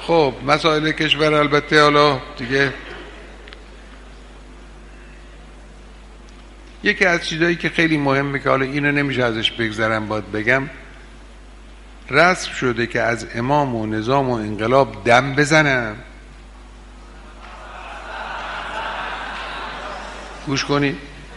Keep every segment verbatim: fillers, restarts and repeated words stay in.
خب مسائل کشور البته حالا دیگه یکی از چیزایی که خیلی مهمه که حالا اینو نمیشه ازش بگذرم باید بگم، رسم شده که از امام و نظام و انقلاب دم بزنم. گوش کنید،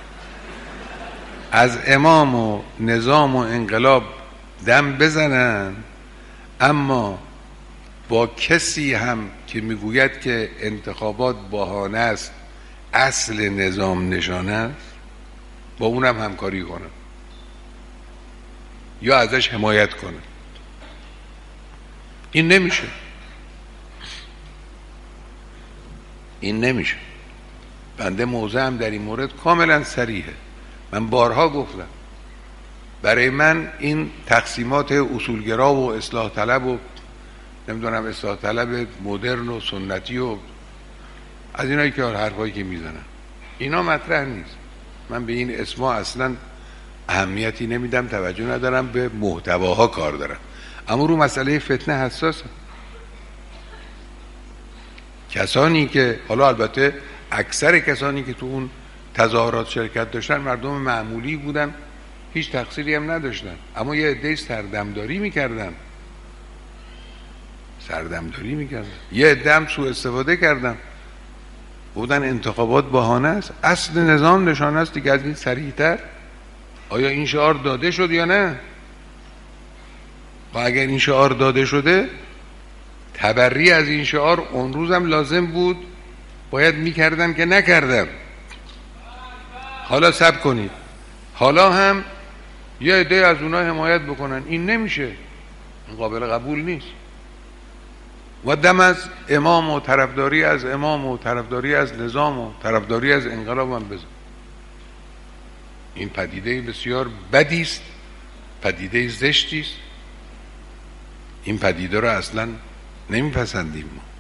از امام و نظام و انقلاب دم بزنن، اما با کسی هم که میگوید که انتخابات بهانه است اصل نظام نشانه است با اونم همکاری کنن یا ازش حمایت کنن. این نمیشه، این نمیشه. بنده موضعم در این مورد کاملا صریحه. من بارها گفتم برای من این تقسیمات اصولگرا و اصلاح طلب و نمیدونم اصلاح طلب مدرن و سنتی و از اینایی که حرفایی که میزنن اینا مطرح نیست. من به این اسما اصلا اهمیتی نمیدم، توجه ندارم، به محتواها کار دارم. اما رو مسئله فتنه حساسم. کسانی که حالا البته اکثر کسانی که تو اون تظاهرات شرکت داشتن مردم معمولی بودن، هیچ تقصیری هم نداشتن، اما یه عده‌ای سردمداری میکردن سردمداری میکردن یه عده هم سوء استفاده کردن، بودن انتخابات بهانه است، اصل نظام نشانه است دیگه. از این صریح‌تر آیا این شعار داده شد یا نه؟ و اگر این شعار داده شده، تبری از این شعار اون روزم لازم بود، باید میکردن که نکردن. حالا صبر کنید، حالا هم یه عده از اونها حمایت بکنن، این نمیشه، این قابل قبول نیست. و دم از امام و طرفداری از امام و طرفداری از نظام و طرفداری از انقلاب هم بزن. این پدیده بسیار بدی است، پدیده زشتی است. این پدیده رو اصلا نمیپسندیم ما.